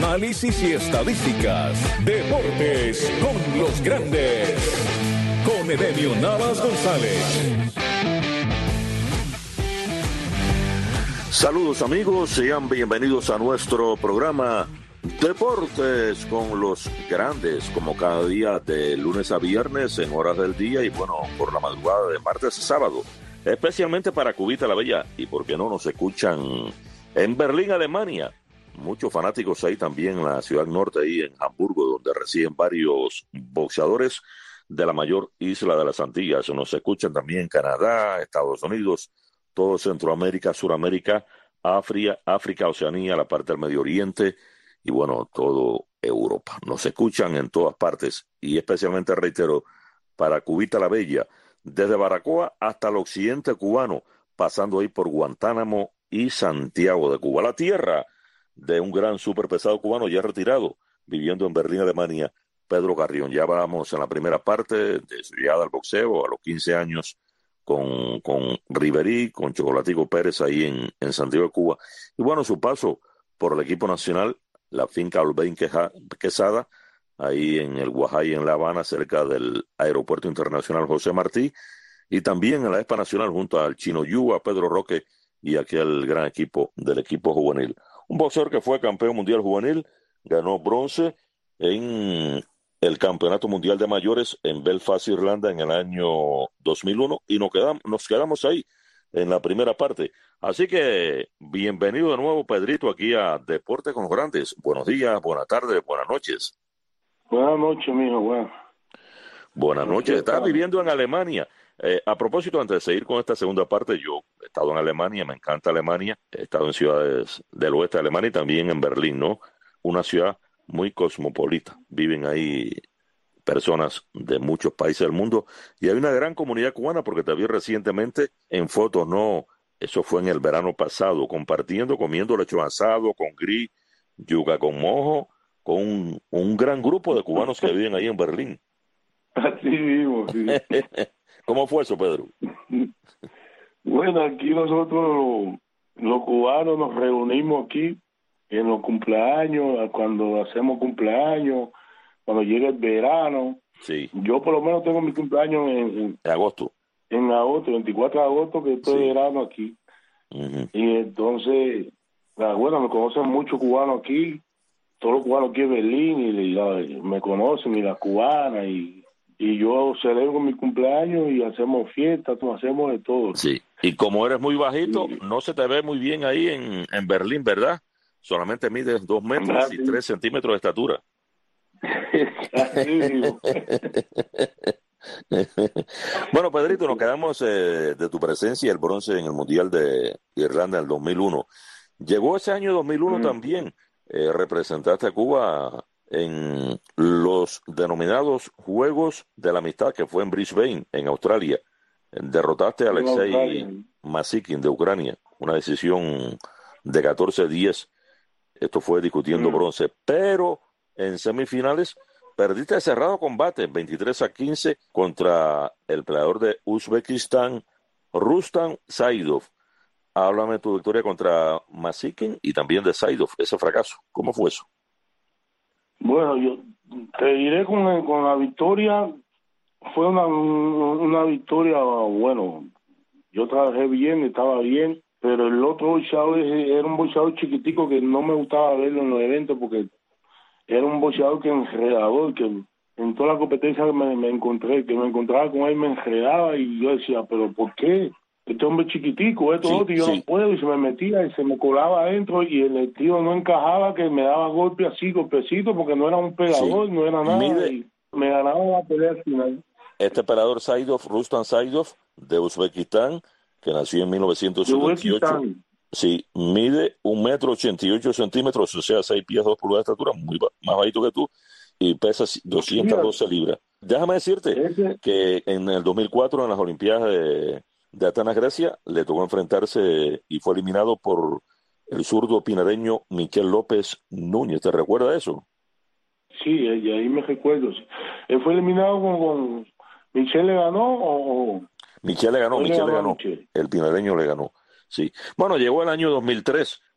análisis y estadísticas. Deportes con los grandes. Con Edenio Navas González. Saludos amigos, sean bienvenidos a nuestro programa Deportes con los grandes, como cada día de lunes a viernes en horas del día y bueno, por la madrugada de martes a sábado, especialmente para Cubita la Bella y porque no nos escuchan en Berlín, Alemania. Muchos fanáticos ahí también en la ciudad norte, ahí en Hamburgo, donde residen varios boxeadores de la mayor isla de las Antillas. Nos escuchan también en Canadá, Estados Unidos, todo Centroamérica, Suramérica, África, Oceanía, la parte del Medio Oriente y bueno, todo Europa. Nos escuchan en todas partes y especialmente, reitero, para Cubita la Bella, desde Baracoa hasta el occidente cubano, pasando ahí por Guantánamo y Santiago de Cuba, la tierra de un gran superpesado cubano ya retirado, viviendo en Berlín, Alemania, Pedro Carrión. Ya vamos en la primera parte de su llegada al boxeo a los 15 años con Riverí, con Chocolatico Pérez ahí en Santiago de Cuba. Y bueno, su paso por el equipo nacional, la finca Olvein Quesada, ahí en el Guajay, en La Habana, cerca del Aeropuerto Internacional José Martí, y también en la ESPA Nacional junto al Chino Yu, a Pedro Roque y aquel gran equipo del equipo juvenil. Un boxeador que fue campeón mundial juvenil, ganó bronce en el Campeonato Mundial de Mayores en Belfast, Irlanda, en el año 2001, y nos quedamos ahí en la primera parte. Así que bienvenido de nuevo, Pedrito, aquí a Deporte con los Grandes. Buenos días, buenas tardes, buenas noches. Buenas noches, mijo. Buenas noches. Estás viviendo en Alemania. A propósito, antes de seguir con esta segunda parte, yo he estado en Alemania, me encanta Alemania. He estado en ciudades del oeste de Alemania y también en Berlín, ¿no? Una ciudad muy cosmopolita. Viven ahí personas de muchos países del mundo y hay una gran comunidad cubana porque te vi recientemente en fotos, ¿no? Eso fue en el verano pasado, compartiendo, comiendo lechón asado con gris, yuca con mojo, con un gran grupo de cubanos que viven ahí en Berlín. Así vivo, sí. ¿Cómo fue eso, Pedro? Bueno, aquí nosotros los cubanos nos reunimos aquí en los cumpleaños, cuando hacemos cumpleaños, cuando llega el verano. Sí. Yo por lo menos tengo mi cumpleaños en agosto. En agosto, 24 de agosto, que estoy de verano aquí. Uh-huh. Y entonces, bueno, me conocen muchos cubanos aquí, todos los cubanos aquí en Berlín, y me conocen, y las cubanas, y yo celebro mi cumpleaños y hacemos fiestas, hacemos de todo. Sí, y como eres muy bajito, no se te ve muy bien ahí en Berlín, ¿verdad? Solamente mides 2 metros y 3 centímetros de estatura. Así digo. Bueno, Pedrito, nos quedamos de tu presencia el bronce en el Mundial de Irlanda en el 2001. Llegó ese año 2001 también, representaste a Cuba en los denominados Juegos de la Amistad, que fue en Brisbane, en Australia. Derrotaste a Alexei Masikin de Ucrania, una decisión de 14-10. Esto fue discutiendo bronce, pero en semifinales perdiste cerrado combate, 23-15, contra el peleador de Uzbekistán, Rustam Saidov. Háblame de tu victoria contra Masikin y también de Saidov, ese fracaso. ¿Cómo fue eso? Bueno, yo te diré con la victoria, fue una victoria, bueno, yo trabajé bien, estaba bien, pero el otro boxeador era un boxeador chiquitico que no me gustaba verlo en los eventos porque era un boxeador que enredador, que en toda la competencia que me encontraba con él me enredaba y yo decía, pero ¿por qué? Este hombre chiquitico, yo no puedo, y se me metía y se me colaba adentro y el tío no encajaba, que me daba golpe así, golpecito, porque no era un pegador, no era nada, y me ganaba la pelea al final. Este peleador Saidov, Rustam Saidov, de Uzbekistán, que nació en 1978, sí, mide 1,88 m, o sea, 6 pies, 2 pulgadas de estatura, más bajito que tú, y pesa 212 libras. Déjame decirte que en el 2004, en las Olimpiadas de Atenas, Grecia, le tocó enfrentarse y fue eliminado por el zurdo pinareño Michel López Núñez. ¿Te recuerda eso? Sí, y ahí me recuerdo. Él fue eliminado con ¿Michel le ganó o...? Michel le ganó. El pinareño le ganó. Sí. Bueno, llegó el año 2003,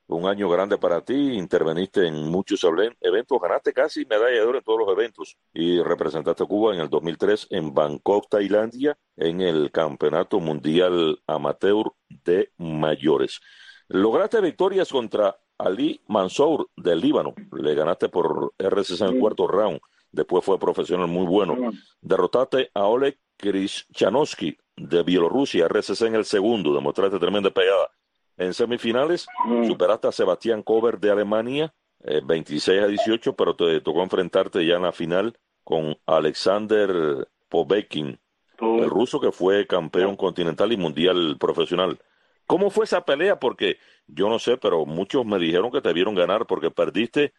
un año grande para ti, interveniste en muchos eventos, ganaste casi medalla de oro en todos los eventos y representaste a Cuba en el 2003 en Bangkok, Tailandia, en el Campeonato Mundial Amateur de Mayores. Lograste victorias contra Ali Mansour del Líbano, le ganaste por RCC en el cuarto round, después fue profesional muy bueno. Derrotaste a Oleg Krishchanovsky de Bielorrusia, RCC en el segundo, demostraste tremenda pegada. En semifinales superaste a Sebastián Kober de Alemania, 26-18, pero te tocó enfrentarte ya en la final con Alexander Povetkin, el ruso que fue campeón continental y mundial profesional. ¿Cómo fue esa pelea? Porque yo no sé, pero muchos me dijeron que te vieron ganar porque perdiste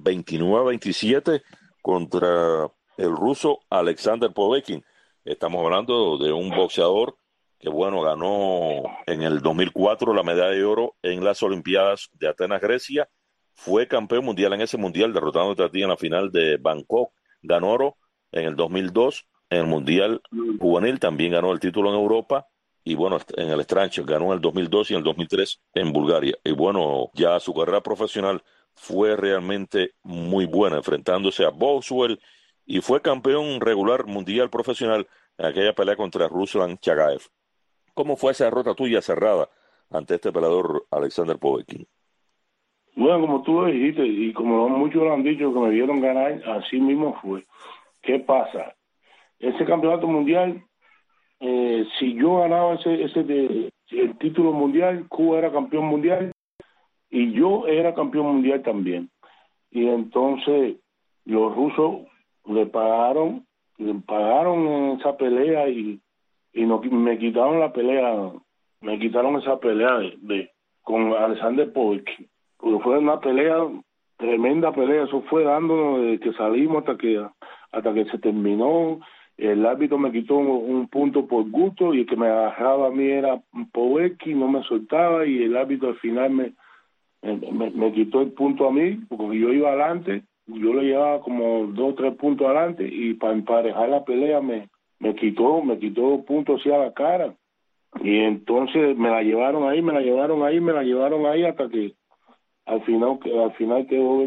29-27 contra el ruso Alexander Povetkin. Estamos hablando de un boxeador que, bueno, ganó en el 2004 la medalla de oro en las Olimpiadas de Atenas, Grecia. Fue campeón mundial en ese mundial, derrotándote a ti en la final de Bangkok. Ganó oro en el 2002 en el mundial juvenil. También ganó el título en Europa. Y bueno, en el Strange ganó en el 2002 y en el 2003 en Bulgaria. Y bueno, ya su carrera profesional fue realmente muy buena, enfrentándose a Boswell, y fue campeón regular mundial profesional en aquella pelea contra Ruslan Chagaev. ¿Cómo fue esa derrota tuya cerrada ante este peleador Alexander Povetkin? Bueno, como tú lo dijiste, y como muchos lo han dicho que me vieron ganar, así mismo fue. ¿Qué pasa? Ese campeonato mundial, si yo ganaba el título mundial, Cuba era campeón mundial y yo era campeón mundial también. Y entonces los rusos le pagaron en esa pelea y me quitaron la pelea, me quitaron esa pelea con Alexander Povetkin. Porque fue una pelea, tremenda pelea, eso fue dándonos desde que salimos hasta que se terminó. El árbitro me quitó un punto por gusto y el que me agarraba a mí era Povetkin, no me soltaba, y el árbitro al final me quitó el punto a mí, porque yo iba adelante, yo le llevaba como 2 o 3 puntos adelante, y para emparejar la pelea me quitó puntos hacia la cara. Y entonces me la llevaron ahí hasta que al final quedó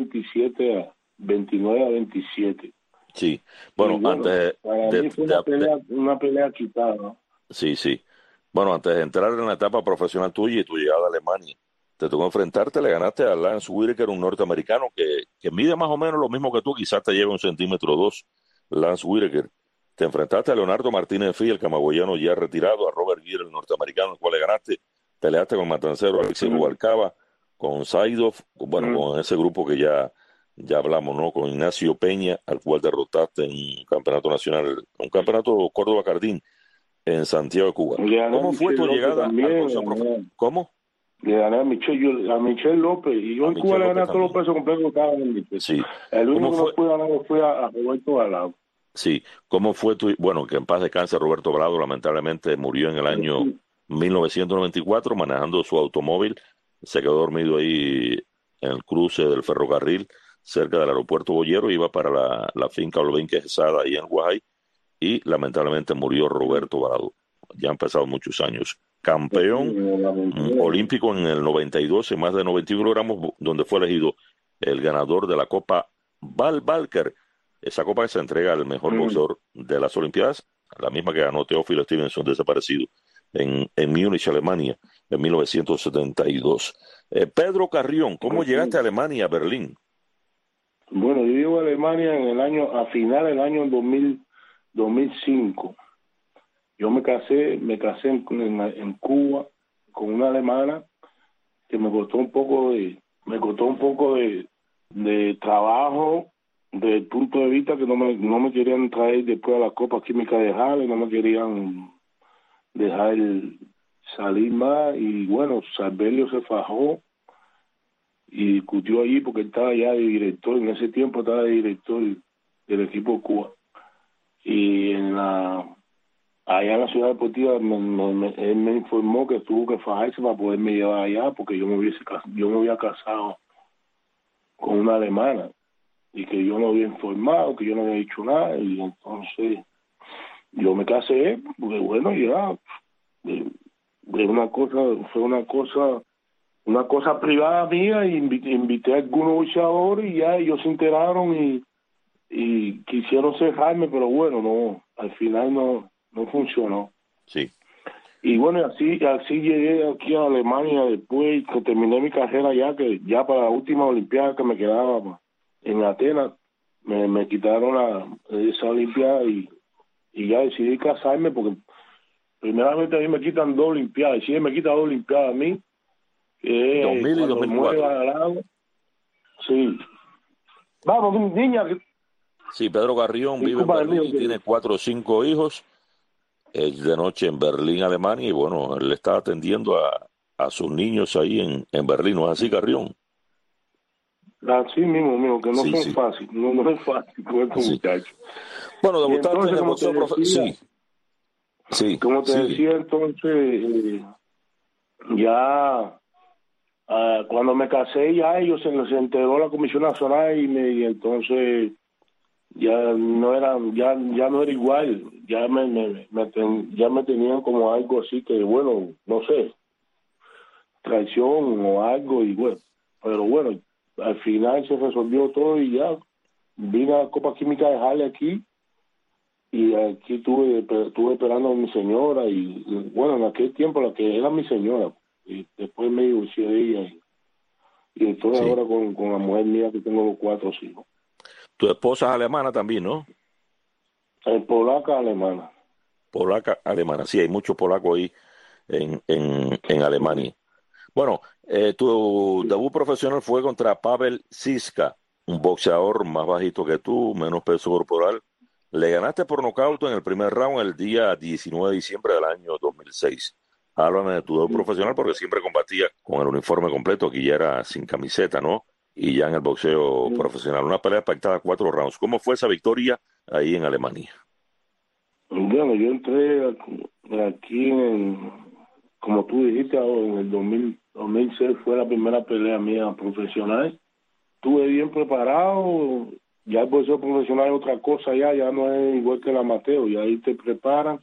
29-27. Sí, bueno, antes para mí fue una pelea quitada, ¿no? Sí, sí. Bueno, antes de entrar en la etapa profesional tuya y tu llegada a Alemania, te tocó enfrentarte, le ganaste a Lance Whitaker, un norteamericano que mide más o menos lo mismo que tú, quizás te lleve 1 centímetro o 2, Lance Whitaker. Te enfrentaste a Leonardo Martínez Fí, el camagüeyano ya retirado, a Robert Gere, el norteamericano, el cual le ganaste. Peleaste con Matancero, Alexis Rubalcaba, con Saidov, bueno, con ese grupo que ya hablamos, ¿no? Con Ignacio Peña, al cual derrotaste en un campeonato nacional, un campeonato Córdoba Cardín en Santiago de Cuba. ¿Cómo fue tu llegada al boxeo profesional? ¿Cómo? Le gané a Michel López, y yo en Cuba le gané a todos los pesos completos que estaban en mi peso. Sí. El único que no pude ganar fue a Roberto Balado. Sí. ¿Cómo fue bueno, que en paz descanse Roberto Balado, lamentablemente murió en el año 1994 manejando su automóvil, se quedó dormido ahí en el cruce del ferrocarril cerca del aeropuerto Boyero, iba para la finca Olvin Quesada ahí en Guajay, y lamentablemente murió Roberto Balado. Ya han pasado muchos años. Campeón olímpico en el 92 en más de 91 kilogramos, donde fue elegido el ganador de la Copa Val Balker, esa copa que se entrega al mejor boxeador de las Olimpiadas, la misma que ganó Teófilo Stevenson, desaparecido, en Múnich, Alemania, en 1972. Pedro Carrión, ¿cómo llegaste a Alemania, a Berlín? Bueno, yo llego a Alemania a final del año 2005. Yo me casé en Cuba con una alemana que me costó un poco de trabajo, desde el punto de vista que no me querían traer después a la Copa Química de Halle, no me querían dejar salir más, y bueno, Sarbelio se fajó y discutió allí porque él estaba ya de director, en ese tiempo estaba de director del equipo Cuba, y allá en la ciudad deportiva él me informó que tuvo que fajarse para poderme llevar allá, porque yo me había casado con una alemana y que yo no había informado, que yo no había dicho nada, y entonces yo me casé porque bueno, ya fue una cosa una cosa privada mía, y invité a algunos boxeadores y ya ellos se enteraron y quisieron cejarme, pero bueno, no, al final no funcionó. Sí. Y bueno, así llegué aquí a Alemania después que terminé mi carrera ya, que ya para la última olimpiada que me quedaba en Atenas, me quitaron esa olimpiada y ya decidí casarme porque primeramente a mí me quitan 2 olimpiadas, y si me quita 2 olimpiadas a mí, 2000 y cuando 2004. Sí. Vamos, niña. Sí, Pedro Carrión vive en Berlín y tiene 4 o 5 hijos. Es de noche en Berlín, Alemania, y bueno, él está atendiendo a sus niños ahí en Berlín, ¿no es así, Carrión? Así mismo, que no Sí, son sí. fáciles, no es fácil con estos muchachos. Bueno, Y debutaste entonces, en el como boxeo te decía, Sí, como te sigue. decía, entonces, ya cuando me casé, ya ellos se enteró la Comisión Nacional y entonces ya no era igual, ya me tenían como algo así que, bueno, no sé, traición o algo, y bueno, pero bueno, al final se resolvió todo y ya vine a Copa Química de Jale aquí, y aquí estuve esperando a mi señora y bueno, en aquel tiempo la que era mi señora, y después me divorcié de ella y estoy Sí. ahora con la mujer mía, que tengo los 4 hijos. Tu esposa es alemana también, ¿no? Polaca alemana. Polaca, alemana. Sí, hay muchos polacos ahí en Alemania. Bueno, tu debut profesional fue contra Pavel Siska, un boxeador más bajito que tú, menos peso corporal. Le ganaste por nocaut en el primer round el día 19 de diciembre del año 2006. Háblame de tu debut profesional porque siempre combatías con el uniforme completo, aquí ya era sin camiseta, ¿no? Y ya en el boxeo profesional. Una pelea pactada 4 rounds. ¿Cómo fue esa victoria ahí en Alemania? Bueno, yo entré aquí como tú dijiste, en el 2006 fue la primera pelea mía profesional. Estuve bien preparado, ya el boxeo profesional es otra cosa, ya no es igual que el amateur, y ahí te preparan,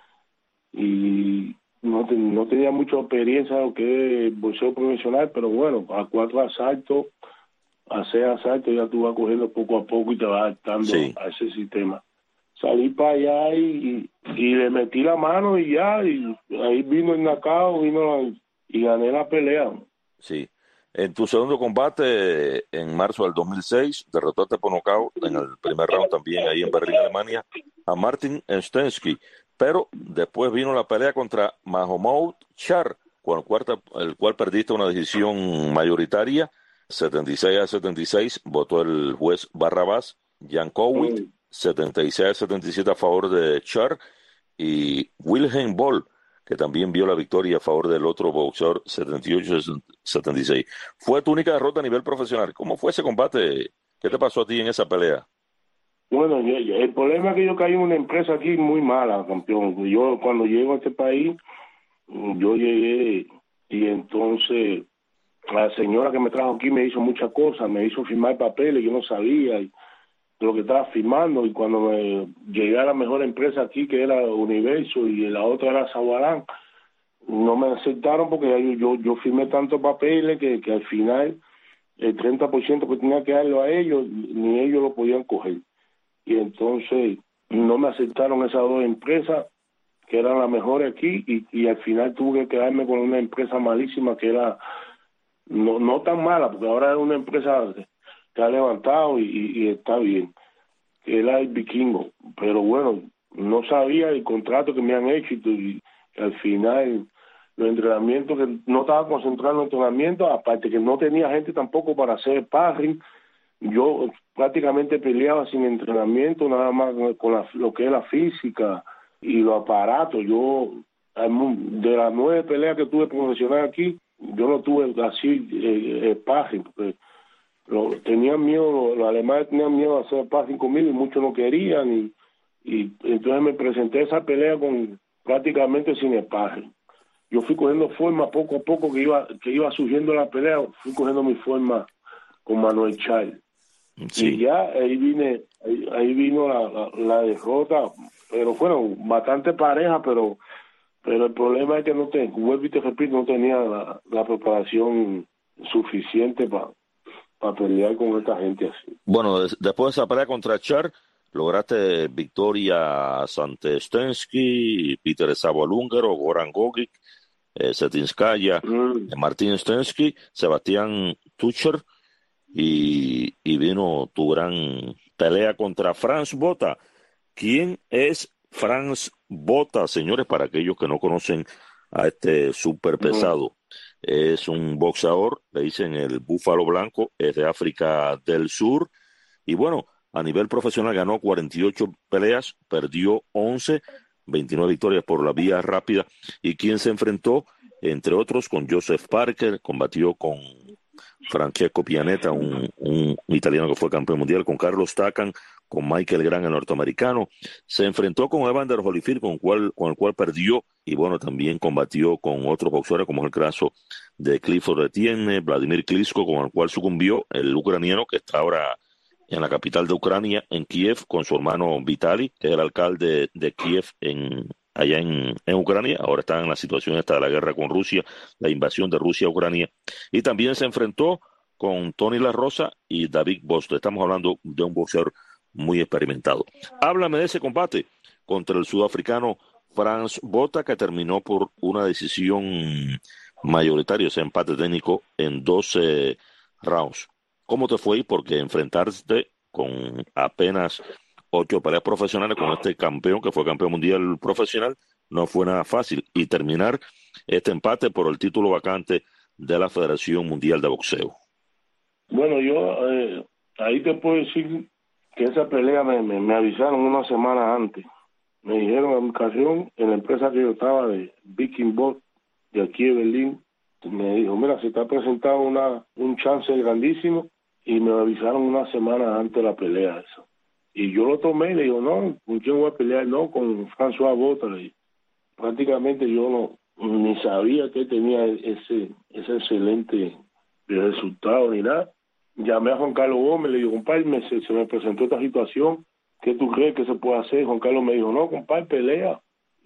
y no tenía mucha experiencia en lo que es el boxeo profesional, pero bueno, a 4 asaltos, a 6 asaltos ya tú vas cogiendo poco a poco y te vas adaptando a ese sistema. Salí para allá y le metí la mano y ya, y ahí vino el knockout, y gané la pelea. Sí. En tu segundo combate, en marzo del 2006, derrotaste por nocaut en el primer round también ahí en Berlín, Alemania, a Martin Stensky. Pero después vino la pelea contra Mahomet Char, con el cual perdiste una decisión mayoritaria, 76-76, votó el juez Barrabás, Jankovic, 76-77 a favor de Char, y Wilhelm Boll, que también vio la victoria a favor del otro boxeador, 78-76. Fue tu única derrota a nivel profesional. ¿Cómo fue ese combate? ¿Qué te pasó a ti en esa pelea? Bueno, el problema es que yo caí en una empresa aquí muy mala, campeón. Yo cuando llego a este país, yo llegué y entonces la señora que me trajo aquí me hizo muchas cosas, me hizo firmar papeles, yo no sabía lo que estaba firmando, y cuando me llegué a la mejor empresa aquí, que era Universo, y la otra era Sabarán, no me aceptaron porque yo firmé tantos papeles que al final el 30% que tenía que darlo a ellos, ni ellos lo podían coger. Y entonces no me aceptaron esas 2 empresas que eran las mejores aquí, y al final tuve que quedarme con una empresa malísima que era no tan mala, porque ahora es una empresa que ha levantado y está bien, que era el Vikingo. Pero bueno, no sabía el contrato que me han hecho, y al final los entrenamientos, que no estaba concentrado en los entrenamientos, aparte que no tenía gente tampoco para hacer sparring. Yo prácticamente peleaba sin entrenamiento, nada más con lo que es la física y los aparatos. Yo, de las 9 peleas que tuve profesional aquí, yo no tuve así sparring, porque tenían miedo, los alemanes tenían miedo de hacer sparring conmigo, y muchos no querían, y entonces me presenté esa pelea con prácticamente sin sparring. Yo fui cogiendo forma poco a poco, que iba surgiendo la pelea, fui cogiendo mi forma con Manuel Charles. Sí. Y ya ahí vino la derrota, pero fueron bastante pareja, pero Pero el problema es que vuelvo y te repito, no tenía la preparación suficiente para pelear con esta gente así. Bueno, después de esa pelea contra Char, lograste victorias ante Stensky, Peter Savo el húngaro, Goran Gogic, Cetinskaya, Martín Stensky, Sebastián Tucher, y vino tu gran pelea contra Franz Botha. ¿Quién es Franz Botha, señores, para aquellos que no conocen a este súper pesado? Es un boxeador, le dicen el Búfalo Blanco, es de África del Sur, y bueno, a nivel profesional ganó 48 peleas, perdió 11, 29 victorias por la vía rápida, y quien se enfrentó, entre otros, con Joseph Parker, combatió con Francesco Pianeta, un italiano que fue campeón mundial, con Carlos Takam, con Michael Grant, el norteamericano. Se enfrentó con Evander Holyfield, con el cual perdió, y bueno, también combatió con otros boxeadores, como es el caso de Clifford Etienne, Vladimir Klitschko, con el cual sucumbió el ucraniano, que está ahora en la capital de Ucrania, en Kiev, con su hermano Vitaly, que es el alcalde de Kiev allá en Ucrania. Ahora está en la situación esta de la guerra con Rusia, la invasión de Rusia a Ucrania. Y también se enfrentó con Tony La Rosa y David Boston. Estamos hablando de un boxeador muy experimentado. Háblame de ese combate contra el sudafricano Franz Botha, que terminó por una decisión mayoritaria, ese empate técnico en 12 rounds. ¿Cómo te fue? Porque enfrentarte con apenas 8 peleas profesionales con este campeón, que fue campeón mundial profesional, no fue nada fácil. Y terminar este empate por el título vacante de la Federación Mundial de Boxeo. Bueno, yo ahí te puedo decir que esa pelea me avisaron una semana antes. Me dijeron a mi ocasión, en la empresa que yo estaba de Viking Box, de aquí de Berlín, me dijo, mira, se te ha presentado un chance grandísimo, y me avisaron una semana antes de la pelea esa. Y yo lo tomé y le digo, no, ¿con quién voy a pelear? No, con François Botha. Prácticamente yo ni sabía que tenía ese excelente resultado ni nada. Llamé a Juan Carlos Gómez, le digo, compadre, se me presentó esta situación, ¿qué tú crees que se puede hacer? Juan Carlos me dijo, no, compadre, pelea.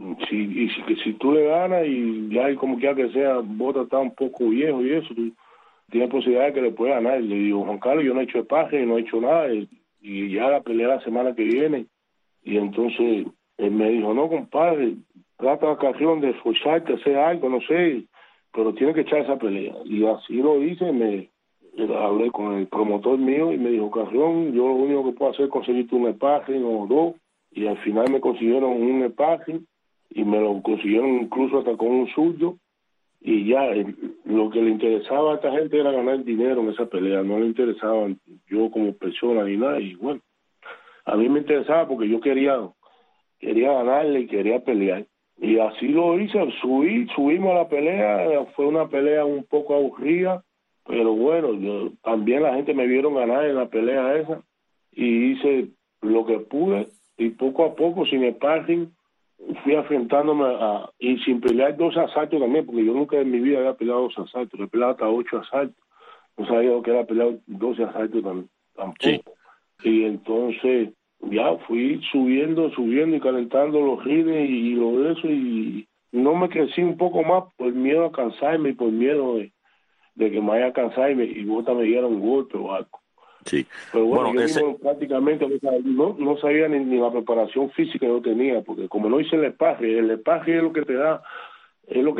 Si tú le ganas y ya como quiera que sea, Botha está un poco viejo y eso, tú tienes posibilidad de que le pueda ganar. Le digo, Juan Carlos, yo no he hecho espaje, no he hecho nada, y ya la pelea la semana que viene. Y entonces él me dijo, no, compadre, trata la ocasión de esforzarte, hacer algo, no sé, pero tiene que echar esa pelea. Y así lo hice, hablé con el promotor mío y me dijo, Carrión, yo lo único que puedo hacer es conseguirte un sparring o dos, y al final me consiguieron un sparring y me lo consiguieron incluso hasta con un zurdo, y ya lo que le interesaba a esta gente era ganar dinero en esa pelea, no le interesaba yo como persona ni nada. Y bueno, a mí me interesaba porque yo quería ganarle y quería pelear, y así lo hice. Subimos a la pelea, fue una pelea un poco aburrida, pero bueno, también la gente me vieron ganar en la pelea esa, y hice lo que pude, y poco a poco, sin sparring, fui enfrentándome y sin pelear 2 asaltos también, porque yo nunca en mi vida había peleado 2 asaltos, he peleado hasta 8 asaltos, no sabía lo que era pelear 12 asaltos tampoco. Sí. Y entonces ya fui subiendo y calentando los rines y lo de eso, y no me crecí un poco más por miedo a cansarme y por miedo de que me vaya a cansar y Botha me diera un golpe o algo. Sí. Pero bueno, yo prácticamente no sabía ni la preparación física que yo tenía, porque como no hice el sparring es lo que te da, lo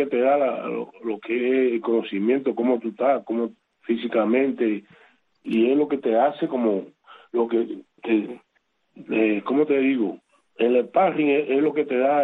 que es el conocimiento, cómo tú estás, cómo físicamente, y es lo que te hace como lo que ¿cómo te digo? El sparring es lo que te da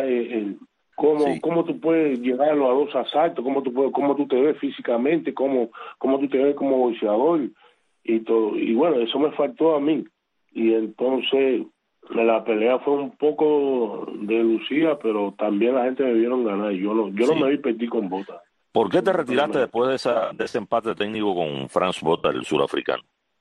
cómo tú puedes llegarlo a 2 asaltos, cómo tú te ves físicamente, cómo tú te ves como boxeador y todo. Y bueno, eso me faltó a mí. Y entonces la pelea fue un poco delucida, pero también la gente me vieron ganar. Yo no me vi perder con Botha. ¿Por qué te retiraste después de ese empate técnico con Franz Botha, el surafricano?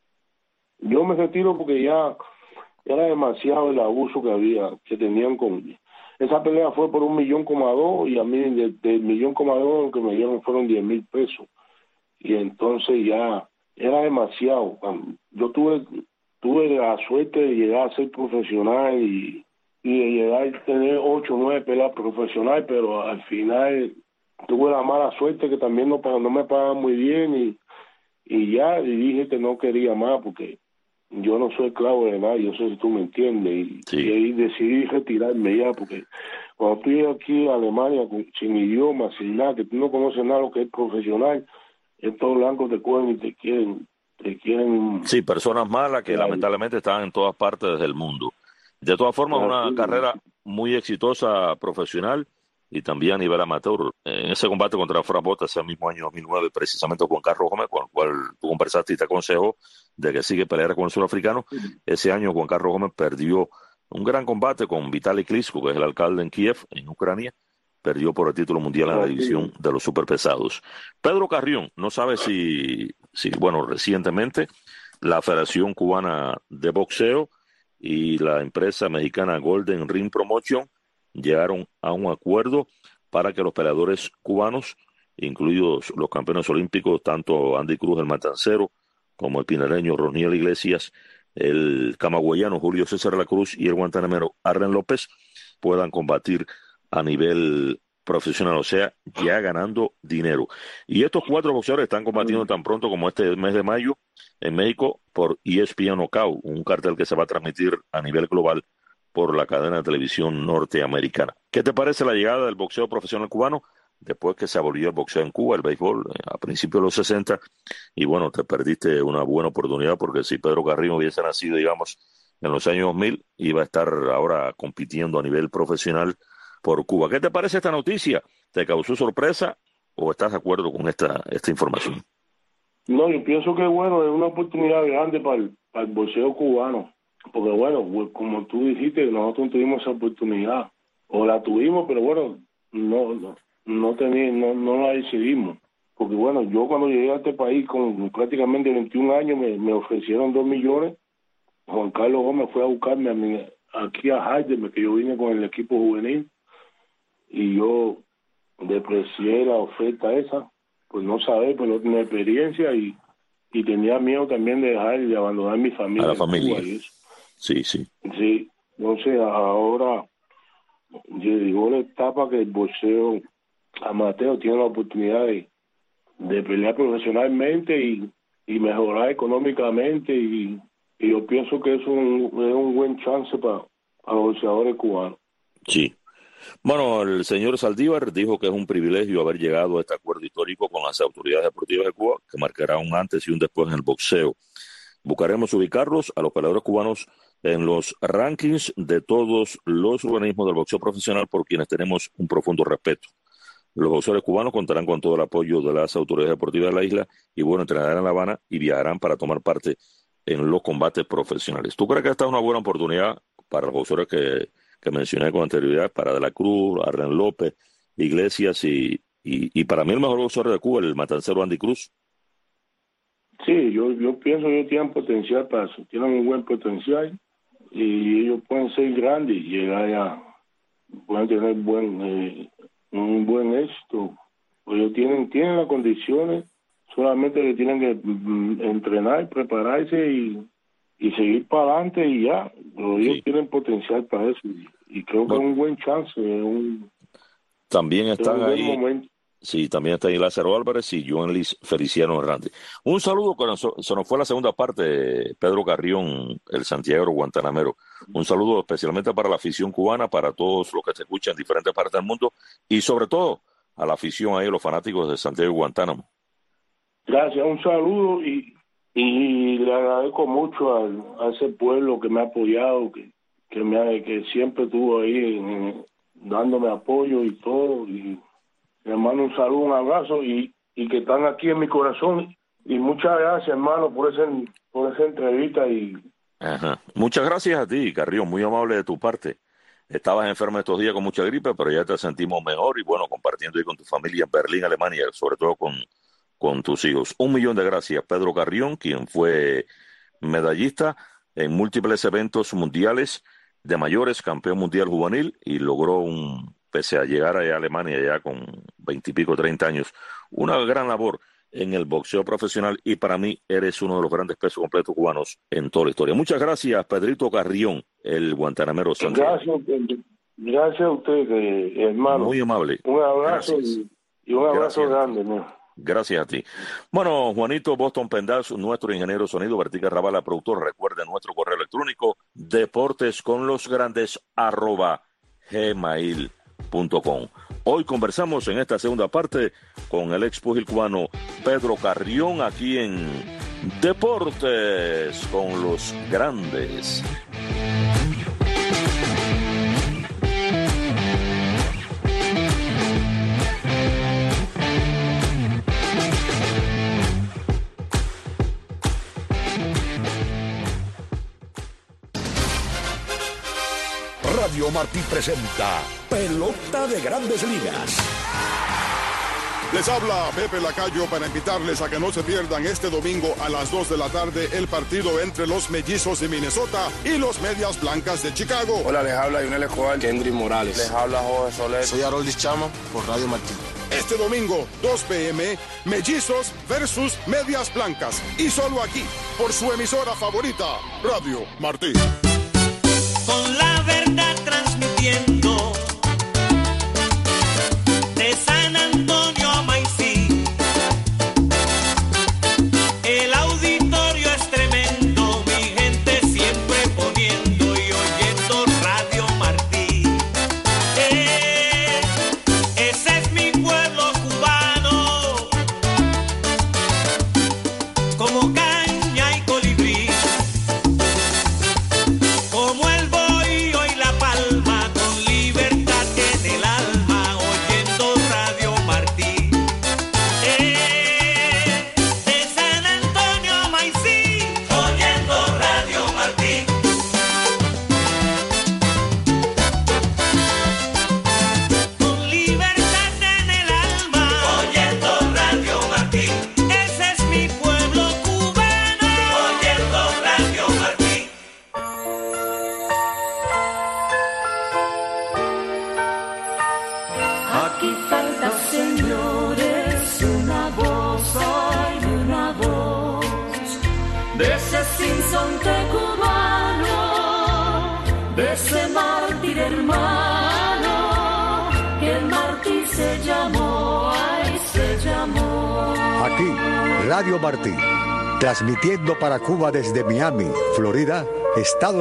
Yo me retiro porque ya era demasiado el abuso que tenían con... Esa pelea fue por 1,2 millones, y a mí del 1,2 millones lo que me dieron fueron 10,000 pesos. Y entonces ya era demasiado. Yo tuve la suerte de llegar a ser profesional y y de llegar a tener 8 o 9 peleas profesionales, pero al final tuve la mala suerte que también no me pagaban muy bien y dije que no quería más porque yo no soy esclavo de nadie, yo sé si tú me entiendes, y ahí decidí retirarme ya, porque cuando tú llegas aquí a Alemania sin idioma, sin nada, que tú no conoces nada de lo que es profesional, estos blancos te cogen y te quieren. Sí, personas malas que lamentablemente están en todas partes del mundo. De todas formas, una carrera muy exitosa profesional y también a nivel amateur. En ese combate contra Fran Bota, ese mismo año 2009, precisamente Juan Carlos Gómez, con el cual tú conversaste y te aconsejó de que sigue pelear con el surafricano. Ese año Juan Carlos Gómez perdió un gran combate con Vitaly Klitschko, que es el alcalde en Kiev, en Ucrania. Perdió por el título mundial en la división de los superpesados. Pedro Carrión, no sabe si bueno, recientemente la Federación Cubana de Boxeo y la empresa mexicana Golden Ring Promotion llegaron a un acuerdo para que los peleadores cubanos, incluidos los campeones olímpicos, tanto Andy Cruz, el matancero, como el pinareño Roniel Iglesias, el camagüeyano Julio César La Cruz y el guantanamero Arlen López, puedan combatir a nivel profesional, o sea, ya ganando dinero. Y estos 4 boxeadores están combatiendo tan pronto como este mes de mayo en México por ESPN Knockout, un cartel que se va a transmitir a nivel global por la cadena de televisión norteamericana. ¿Qué te parece la llegada del boxeo profesional cubano después que se abolió el boxeo en Cuba, el béisbol, a principios de los 60? Y bueno, te perdiste una buena oportunidad porque si Pedro Carrillo hubiese nacido, digamos, en los años 2000, iba a estar ahora compitiendo a nivel profesional por Cuba. ¿Qué te parece esta noticia? ¿Te causó sorpresa o estás de acuerdo con esta información? No, yo pienso que bueno, es una oportunidad grande para el boxeo cubano, porque bueno, pues, como tú dijiste, nosotros tuvimos esa oportunidad, o la tuvimos, pero bueno, no la decidimos, porque bueno, yo cuando llegué a este país con prácticamente 21 años me ofrecieron 2 millones. Juan Carlos Gómez fue a buscarme aquí a Heidelberg, que yo vine con el equipo juvenil, y yo desprecié la oferta esa, pues no sabía, pues no tenía experiencia y tenía miedo también de abandonar mi familia. A la familia. Y eso. Sí. Sí, entonces ahora llegó la etapa que el boxeo amateur tiene la oportunidad de pelear profesionalmente y mejorar económicamente y yo pienso que es un buen chance para los boxeadores cubanos. Sí. Bueno, el señor Saldívar dijo que es un privilegio haber llegado a este acuerdo histórico con las autoridades deportivas de Cuba, que marcará un antes y un después en el boxeo. Buscaremos ubicarlos a los peleadores cubanos en los rankings de todos los organismos del boxeo profesional por quienes tenemos un profundo respeto. Los boxeadores cubanos contarán con todo el apoyo de las autoridades deportivas de la isla y bueno, entrenarán en La Habana y viajarán para tomar parte en los combates profesionales. ¿Tú crees que esta es una buena oportunidad para los boxeadores que mencioné con anterioridad, para De la Cruz, Arlen López, Iglesias y para mí el mejor boxeador de Cuba, el matancero Andy Cruz? Sí, yo pienso que tienen potencial para eso, tienen un buen potencial y ellos pueden ser grandes y llegar pueden tener un buen éxito. Ellos tienen las condiciones, solamente que tienen que entrenar, prepararse y seguir para adelante y ya. Pero ellos tienen potencial para eso y creo que es un buen chance, también están un ahí. buen momento. Sí, también está ahí Lázaro Álvarez y Joan Liz Feliciano Hernández. Un saludo, se nos fue la segunda parte, Pedro Carrión, el santiaguero guantanamero. Un saludo especialmente para la afición cubana, para todos los que se escuchan en diferentes partes del mundo y sobre todo a la afición ahí, los fanáticos de Santiago y Guantánamo. Gracias, un saludo y le agradezco mucho a ese pueblo que me ha apoyado, que siempre estuvo ahí dándome apoyo y todo. Y le mando un saludo, un abrazo y que están aquí en mi corazón. Y muchas gracias, hermano, por esa entrevista. Ajá. Muchas gracias a ti, Carrión, muy amable de tu parte. Estabas enfermo estos días con mucha gripe, pero ya te sentimos mejor y bueno, compartiendo ahí con tu familia en Berlín, Alemania, sobre todo con tus hijos. 1.000.000 de gracias, Pedro Carrión, quien fue medallista en múltiples eventos mundiales de mayores, campeón mundial juvenil y logró pese a llegar allá a Alemania ya con 20 y pico, 30 años, una gran labor en el boxeo profesional y para mí eres uno de los grandes pesos completos cubanos en toda la historia. Muchas gracias, Pedrito Carrión, el guantanamero Santiago. Gracias a usted, hermano. Muy amable. Un abrazo y un abrazo grande, ¿no? Gracias a ti. Bueno, Juanito Boston Pendas, nuestro ingeniero de sonido, Vertiga Ravala, productor. Recuerden nuestro correo electrónico, deportesconlosgrandes@gmail.com. Hoy conversamos en esta segunda parte con el ex púgil cubano Pedro Carrión, aquí en Deportes con los Grandes. Radio Martí presenta Pelota de Grandes Ligas. Les habla Pepe Lacayo para invitarles a que no se pierdan este domingo a las 2 de la tarde el partido entre los Mellizos de Minnesota y los Medias Blancas de Chicago. Hola, les habla Yunel Escobar, Kendry Morales. Les habla Jorge Soler. Soy Haroldis Chama por Radio Martí. Este domingo, 2 p.m., Mellizos versus Medias Blancas. Y solo aquí, por su emisora favorita, Radio Martí. Con la verdad transmitiendo de San Antonio a Maicí. El auditorio es tremendo, mi gente siempre poniendo y oyendo Radio Martí. Ese es mi pueblo cubano, como caña y colibrí, como el bohío y la palma, con libertad en el alma, oyendo Radio Martí. De San Antonio a Maicí, oyendo Radio Martí. Con libertad en el alma, oyendo Radio Martí. Ese es mi pueblo cubano, oyendo Radio Martí. Aquí falta, señores, una voz, hay una voz de ese sinsonte cubano, de ese mártir hermano, que el Martí se llamó, ay, se llamó. Aquí, Radio Martí, transmitiendo para Cuba desde Miami, Florida, Estados